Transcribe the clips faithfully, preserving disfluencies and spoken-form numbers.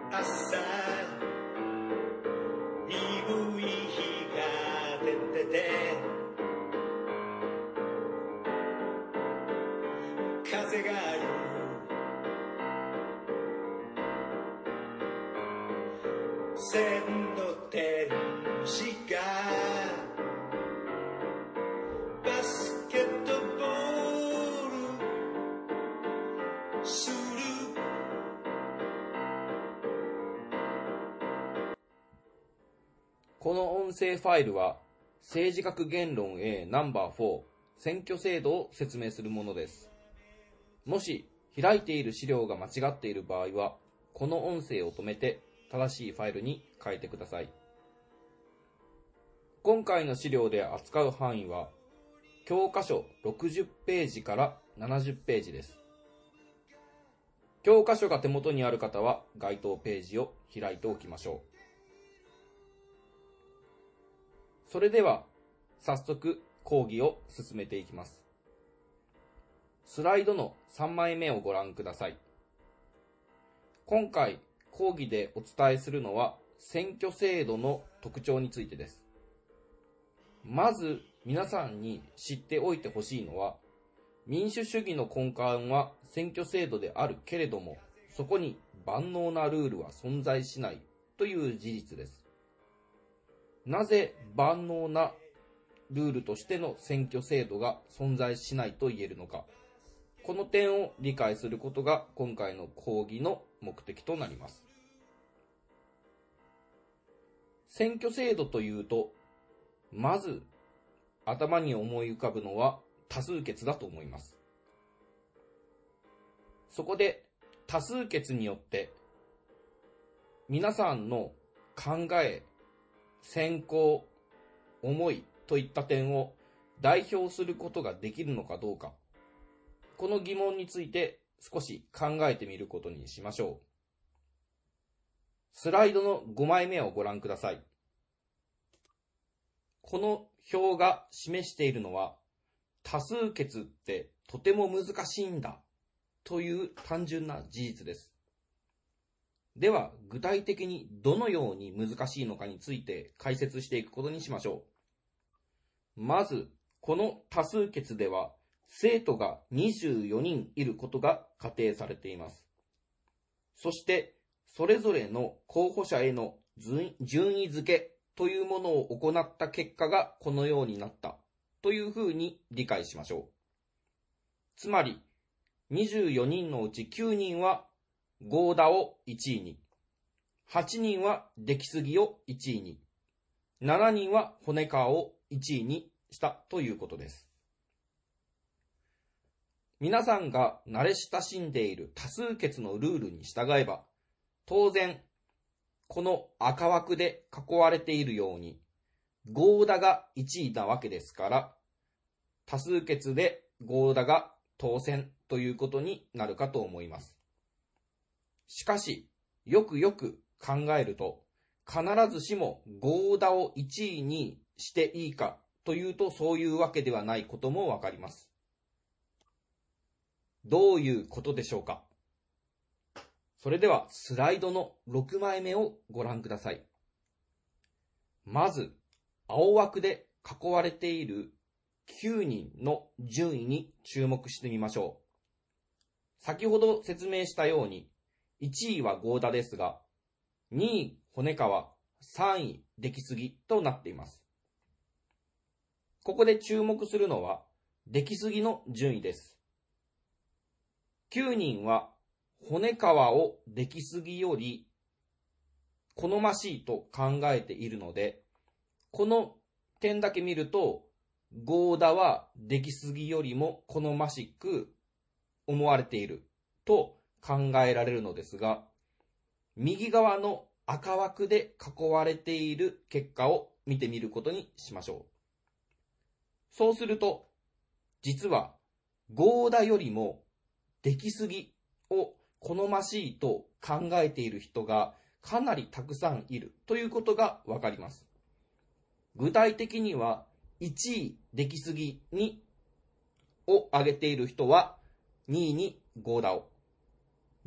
朝鈍い日が出てて風がある線の天使がバスケットボールする。 この音声ファイルは政治学言論 A ナンバーよん選挙制度を説明するものです。もし開いている資料が間違っている場合はこの音声を止めて正しいファイルに変えてください。今回の資料で扱う範囲は教科書ろくじゅっページからななじゅっページです。教科書が手元にある方は該当ページを開いておきましょう。それでは早速講義を進めていきます。スライドのさんまいめをご覧ください。今回講義でお伝えするのは選挙制度の特徴についてです。まず皆さんに知っておいてほしいのは、民主主義の根幹は選挙制度であるけれども、そこに万能なルールは存在しないという事実です。なぜ万能なルールとしての選挙制度が存在しないと言えるのか、この点を理解することが今回の講義の目的となります。選挙制度というと、まず頭に思い浮かぶのは多数決だと思います。そこで多数決によって皆さんの考え、選考、思いといった点を代表することができるのかどうか、この疑問について少し考えてみることにしましょう。スライドのごまいめをご覧ください。この表が示しているのは、多数決ってとても難しいんだという単純な事実です。では具体的にどのように難しいのかについて解説していくことにしましょう。まずこの多数決では生徒がにじゅうよにんいることが仮定されています。そしてそれぞれの候補者への順位付けというものを行った結果がこのようになったというふうに理解しましょう。つまりにじゅうよにんのうちきゅうにんは合田をいちいに、はちにんは出来すぎをいちいに、しちにんは骨川をいちいにしたということです。皆さんが慣れ親しんでいる多数決のルールに従えば、当然この赤枠で囲われているように合田がいちいなわけですから、多数決で合田が当選ということになるかと思います。しかしよくよく考えると、必ずしも合田をいちいにしていいかというとそういうわけではないこともわかります。どういうことでしょうか。それではスライドのろくまいめをご覧ください。まず青枠で囲われているきゅうにんの順位に注目してみましょう。先ほど説明したようにいちいは合田ですが、にい骨川、さんい出来すぎとなっています。ここで注目するのは出来すぎの順位です。きゅうにんは骨川を出来すぎより好ましいと考えているので、この点だけ見ると合田は出来すぎよりも好ましく思われていると考えられるのですが、右側の赤枠で囲われている結果を見てみることにしましょう。そうすると実は合田よりも出来すぎを好ましいと考えている人がかなりたくさんいるということがわかります。具体的にはいちい出来すぎにを挙げている人はにいに合田を、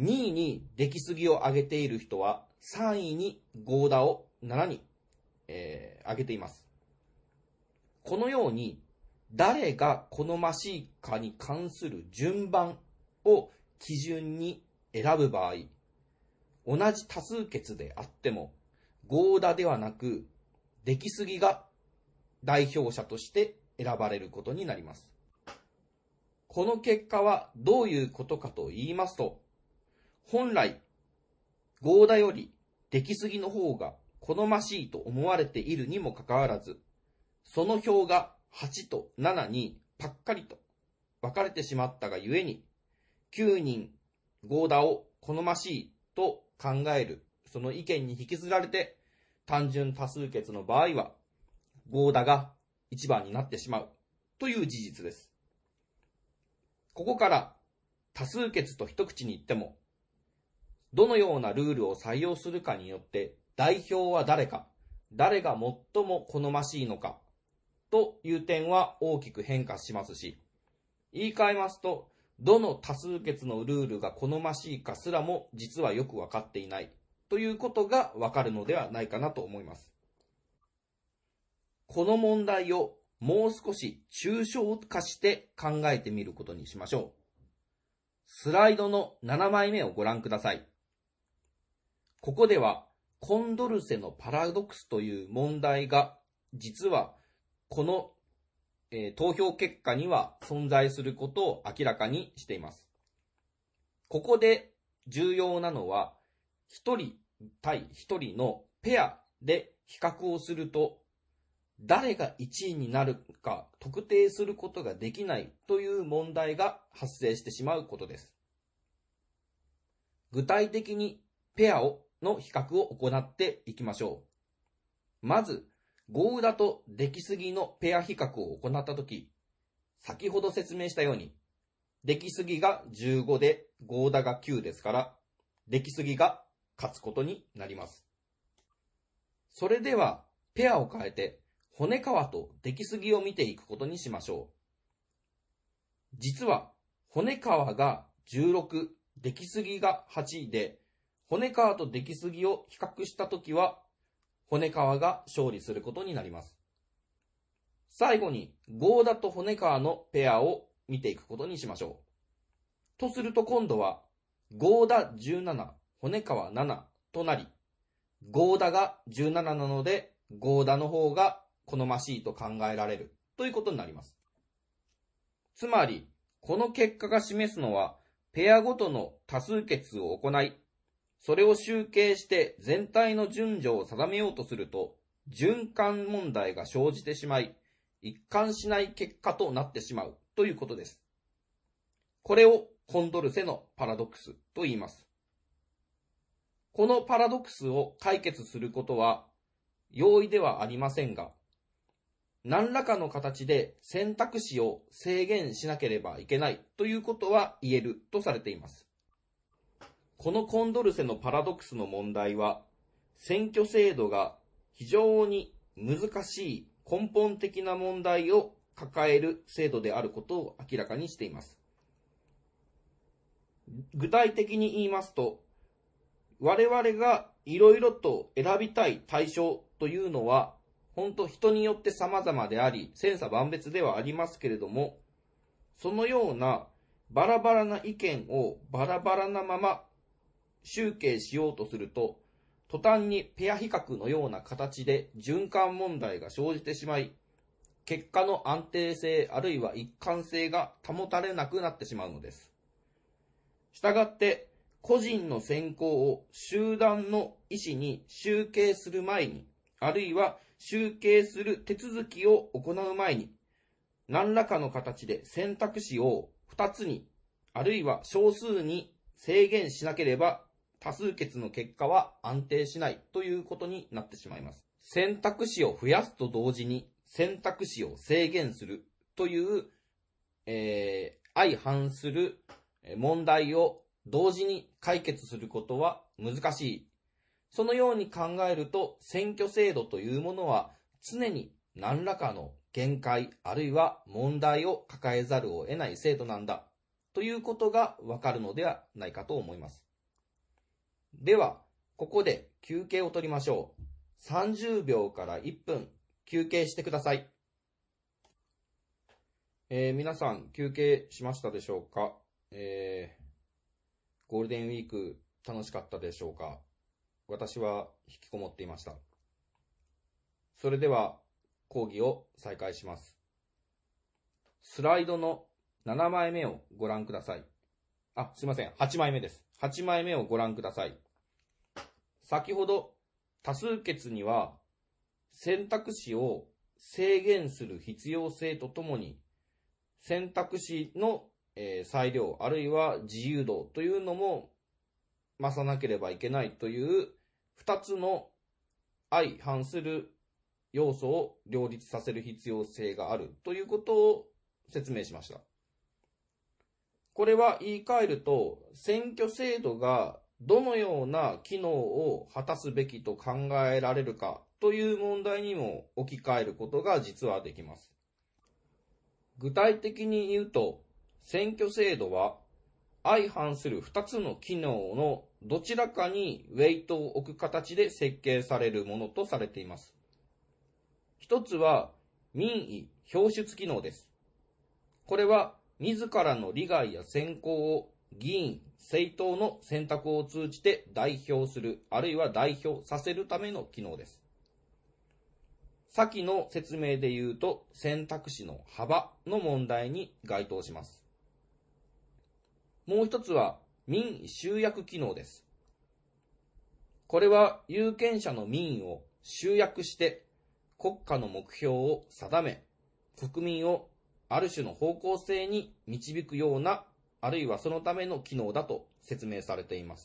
にいに出来すぎを上げている人はさんいに合田をななに、えー、上げています。このように誰が好ましいかに関する順番を基準に選ぶ場合、同じ多数決であっても合田ではなく出来すぎが代表者として選ばれることになります。この結果はどういうことかと言いますと、本来合田より出来すぎの方が好ましいと思われているにもかかわらず、その票がはちとななにぱっかりと分かれてしまったがゆえに、きゅうにん合田を好ましいと考えるその意見に引きずられて、単純多数決の場合は合田がいちばんになってしまうという事実です。ここから多数決と一口に言っても、どのようなルールを採用するかによって代表は誰か、誰が最も好ましいのかという点は大きく変化しますし、言い換えますと、どの多数決のルールが好ましいかすらも実はよく分かっていないということが分かるのではないかなと思います。この問題をもう少し抽象化して考えてみることにしましょう。スライドのななまいめをご覧ください。ここではコンドルセのパラドックスという問題が実はこの、えー、投票結果には存在することを明らかにしています。ここで重要なのはひとり対ひとりのペアで比較をすると誰がいちいになるか特定することができないという問題が発生してしまうことです。具体的にペアをの比較を行っていきましょう。まず、合田と出来すぎのペア比較を行ったとき、先ほど説明したように、出来すぎがじゅうごで合田がきゅうですから、出来すぎが勝つことになります。それでは、ペアを変えて、骨川と出来すぎを見ていくことにしましょう。実は、骨川がじゅうろく、出来すぎがはちで、骨川と出来すぎを比較したときは、骨川が勝利することになります。最後に、合田と骨川のペアを見ていくことにしましょう。とすると今度は、合田じゅうなな、骨川ななとなり、合田がじゅうなななので、合田の方が好ましいと考えられるということになります。つまり、この結果が示すのは、ペアごとの多数決を行い、それを集計して全体の順序を定めようとすると、循環問題が生じてしまい、一貫しない結果となってしまうということです。これをコンドルセのパラドックスと言います。このパラドックスを解決することは容易ではありませんが、何らかの形で選択肢を制限しなければいけないということは言えるとされています。このコンドルセのパラドックスの問題は、選挙制度が非常に難しい根本的な問題を抱える制度であることを明らかにしています。具体的に言いますと、我々がいろいろと選びたい対象というのは、本当人によって様々であり、千差万別ではありますけれども、そのようなバラバラな意見をバラバラなまま集計しようとすると、途端にペア比較のような形で循環問題が生じてしまい、結果の安定性あるいは一貫性が保たれなくなってしまうのです。したがって、個人の選考を集団の意思に集計する前に、あるいは集計する手続きを行う前に、何らかの形で選択肢をふたつに、あるいは少数に制限しなければ、多数決の結果は安定しないということになってしまいます。選択肢を増やすと同時に選択肢を制限するという、えー、相反する問題を同時に解決することは難しい。そのように考えると、選挙制度というものは常に何らかの限界あるいは問題を抱えざるを得ない制度なんだということがわかるのではないかと思います。 では、ここで休憩を取りましょう。さんじゅうびょうからいっぷん休憩してください。えー、皆さん休憩しましたでしょうか？えー、ゴールデンウィーク楽しかったでしょうか？私は引きこもっていました。それでは講義を再開します。スライドのななまいめをご覧ください。あ、すいません。はちまいめです。はちまいめをご覧ください。先ほど多数決には選択肢を制限する必要性とともに選択肢の裁量あるいは自由度というのも増さなければいけないというふたつの相反する要素を両立させる必要性があるということを説明しました。これは言い換えると、選挙制度がどのような機能を果たすべきと考えられるかという問題にも置き換えることが実はできます。具体的に言うと、選挙制度は相反するふたつの機能のどちらかにウェイトを置く形で設計されるものとされています。一つは民意表出機能です。これは自らの利害や選考を議員、政党の選択を通じて代表する、あるいは代表させるための機能です。先の説明で言うと、選択肢の幅の問題に該当します。もう一つは民意集約機能です。これは有権者の民意を集約して国家の目標を定め、国民をある種の方向性に導くような、あるいはそのための機能だと説明されています。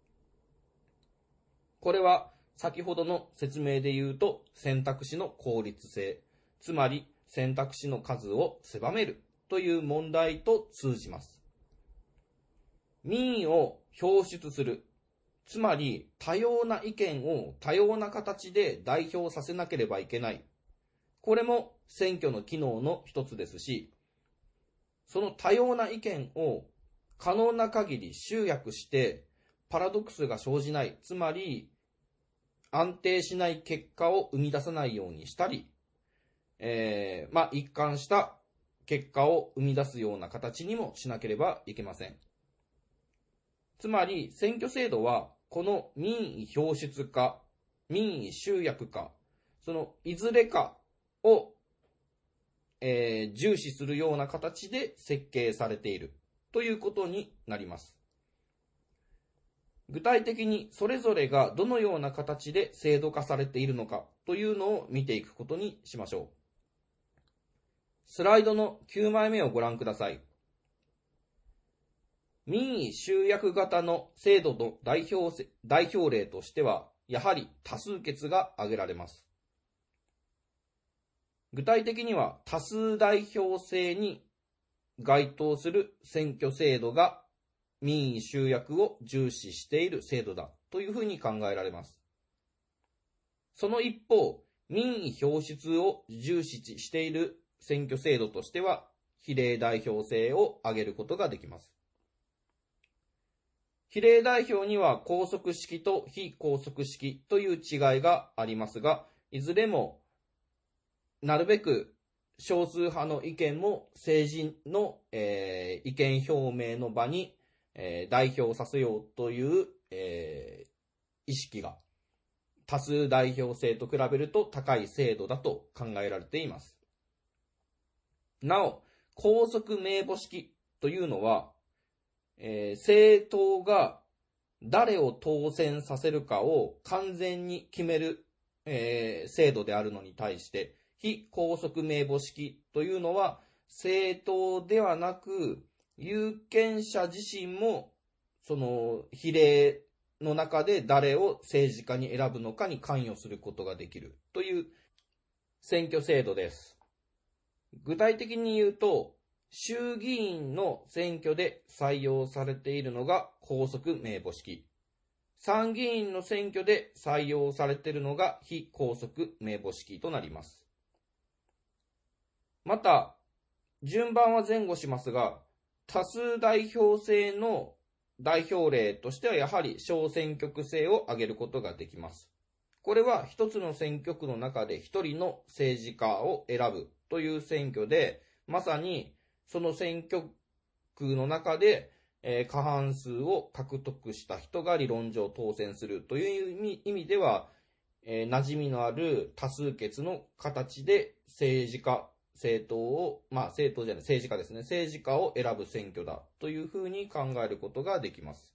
これは先ほどの説明で言うと選択肢の効率性、つまり選択肢の数を狭めるという問題と通じます。民意を表出する、つまり多様な意見を多様な形で代表させなければいけない。これも選挙の機能の一つですし、その多様な意見を可能な限り集約してパラドックスが生じない、つまり安定しない結果を生み出さないようにしたり、えー、まあ一貫した結果を生み出すような形にもしなければいけません。つまり選挙制度はこの民意表出か民意集約か、そのいずれかを、えー、重視するような形で設計されているということになります。具体的にそれぞれがどのような形で制度化されているのかというのを見ていくことにしましょう。スライドのきゅうまいめをご覧ください。民意集約型の制度の代表、代表例としては、やはり多数決が挙げられます。具体的には多数代表制に該当する選挙制度が民意集約を重視している制度だというふうに考えられます。その一方、民意表出を重視している選挙制度としては、比例代表制を挙げることができます。比例代表には拘束式と非拘束式という違いがありますが、いずれもなるべく少数派の意見も政治の、えー、意見表明の場に、えー、代表させようという、えー、意識が多数代表制と比べると高い制度だと考えられています。なお、拘束名簿式というのは、えー、政党が誰を当選させるかを完全に決める、えー、制度であるのに対して、非拘束名簿式というのは政党ではなく有権者自身もその比例の中で誰を政治家に選ぶのかに関与することができるという選挙制度です。具体的に言うと、衆議院の選挙で採用されているのが拘束名簿式。参議院の選挙で採用されているのが非拘束名簿式となります。また、順番は前後しますが、多数代表制の代表例としてはやはり小選挙区制を挙げることができます。これは一つの選挙区の中で一人の政治家を選ぶという選挙で、まさにその選挙区の中で、えー、過半数を獲得した人が理論上当選するという意味、意味では、えー、馴染みのある多数決の形で政治家、政党を、まあ政党じゃない、政治家ですね、政治家を選ぶ選挙だというふうに考えることができます。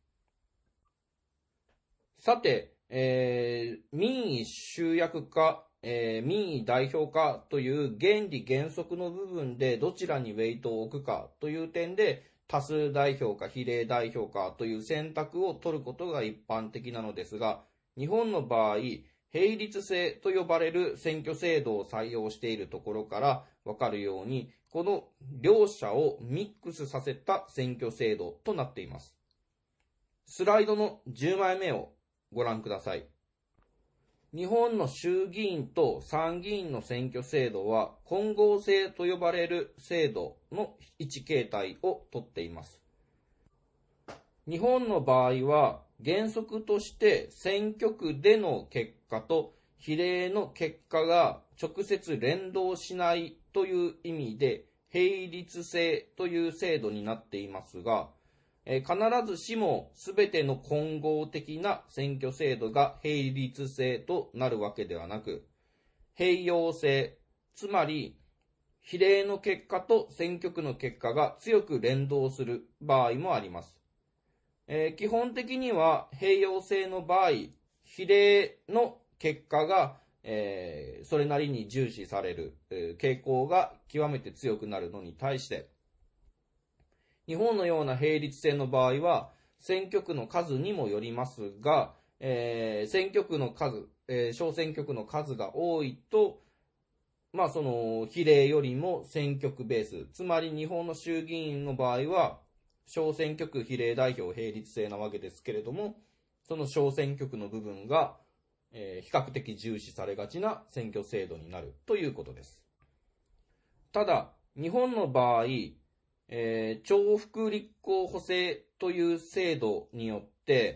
さて、えー、民意集約化、えー、民意代表化という原理原則の部分でどちらにウェイトを置くかという点で、多数代表か比例代表かという選択を取ることが一般的なのですが、日本の場合、並立制と呼ばれる選挙制度を採用しているところからわかるように、この両者をミックスさせた選挙制度となっています。スライドのじゅうまいめをご覧ください。日本の衆議院と参議院の選挙制度は混合制と呼ばれる制度の一形態をとっています。日本の場合は原則として選挙区での結果と比例の結果が直接連動しないという意味で並立制という制度になっていますが、えー、必ずしも全ての混合的な選挙制度が並立制となるわけではなく、併用制、つまり比例の結果と選挙区の結果が強く連動する場合もあります。えー、基本的には併用制の場合、比例の結果が、えー、それなりに重視される、えー、傾向が極めて強くなるのに対して、日本のような並立制の場合は選挙区の数にもよりますが、えー、選挙区の数、えー、小選挙区の数が多いと、まあその比例よりも選挙区ベース、つまり日本の衆議院の場合は小選挙区比例代表並立制なわけですけれども、その小選挙区の部分が、えー、比較的重視されがちな選挙制度になるということです。ただ、日本の場合、えー、重複立候補制という制度によって、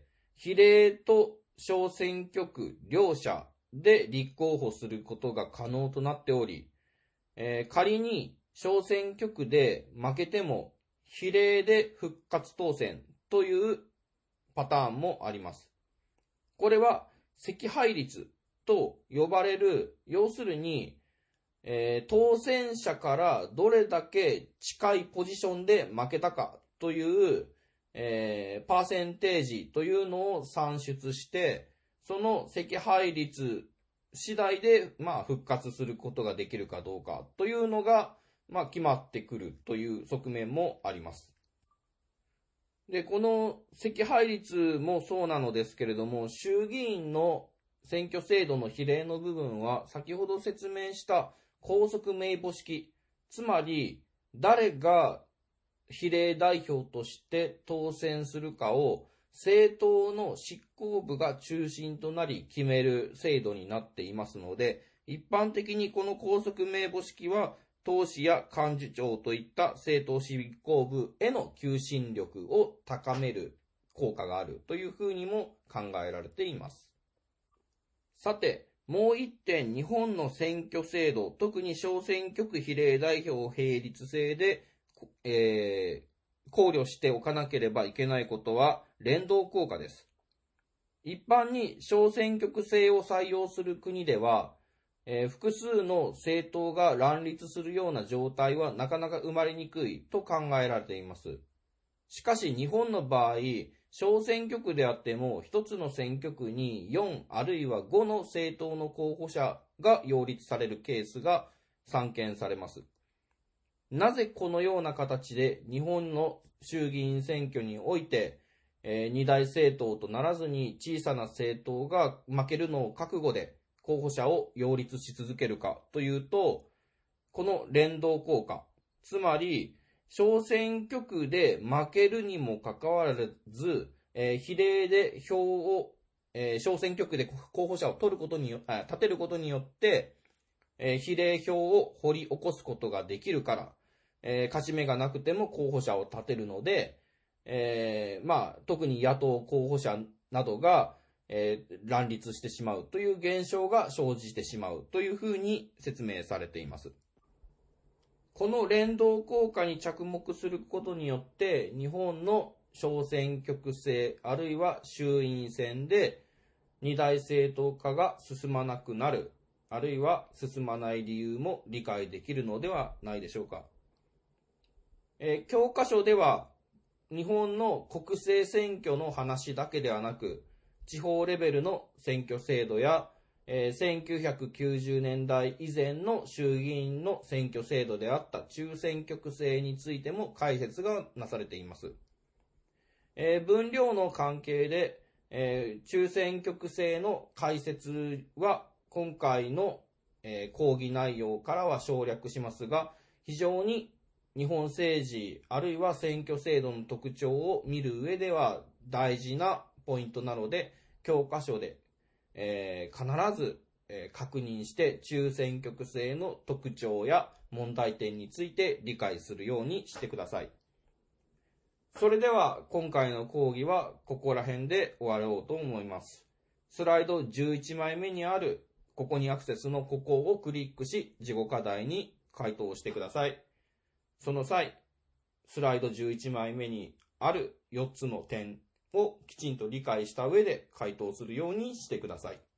比例と小選挙区両者で立候補することが可能となっており、えー、仮に小選挙区で負けても比例で復活当選というパターンもあります。これは惜敗率と呼ばれる、要するに、えー、当選者からどれだけ近いポジションで負けたかという、えー、パーセンテージというのを算出して、その惜敗率次第で、まあ、復活することができるかどうかというのが、まあ、決まってくるという側面もあります。で、この惜敗率もそうなのですけれども、衆議院の選挙制度の比例の部分は先ほど説明した公則名簿式、つまり誰が比例代表として当選するかを政党の執行部が中心となり決める制度になっていますので、一般的にこの公則名簿式は党首や幹事長といった政党執行部への求心力を高める効果があるというふうにも考えられています。さて、もう一点、日本の選挙制度、特に小選挙区比例代表並立制で、えー、考慮しておかなければいけないことは連動効果です。一般に小選挙区制を採用する国では、えー、複数の政党が乱立するような状態はなかなか生まれにくいと考えられています。しかし日本の場合、小選挙区であっても一つの選挙区によんあるいはごの政党の候補者が擁立されるケースが散見されます。なぜこのような形で日本の衆議院選挙において、えー、二大政党とならずに小さな政党が負けるのを覚悟で候補者を擁立し続けるかというと、この連動効果、つまり小選挙区で負けるにもかかわらず、えー、比例で票を、えー、小選挙区で候補者を取ることによ、あ、立てることによって、えー、比例票を掘り起こすことができるから、えー、勝ち目がなくても候補者を立てるので、 えー、まあ、特に野党候補者などが、えー、乱立してしまうという現象が生じてしまうというふうに説明されています。この連動効果に着目することによって、日本の小選挙区制あるいは衆院選で二大政党化が進まなくなる、あるいは進まない理由も理解できるのではないでしょうか。えー、教科書では日本の国政選挙の話だけではなく、地方レベルの選挙制度や、えー、せんきゅうひゃくきゅうじゅうねんだい以前の衆議院の選挙制度であった中選挙区制についても解説がなされています。えー、分量の関係で、えー、中選挙区制の解説は今回の、えー、講義内容からは省略しますが、非常に日本政治あるいは選挙制度の特徴を見る上では大事なポイントなので、教科書で、えー、必ず、えー、確認して中選挙区制の特徴や問題点について理解するようにしてください。それでは今回の講義はここら辺で終わろうと思います。スライドじゅういちまいめにあるここにアクセスのここをクリックし、事後課題に回答してください。その際、スライドじゅういちまいめにあるよっつの点をきちんと理解した上で回答するようにしてください。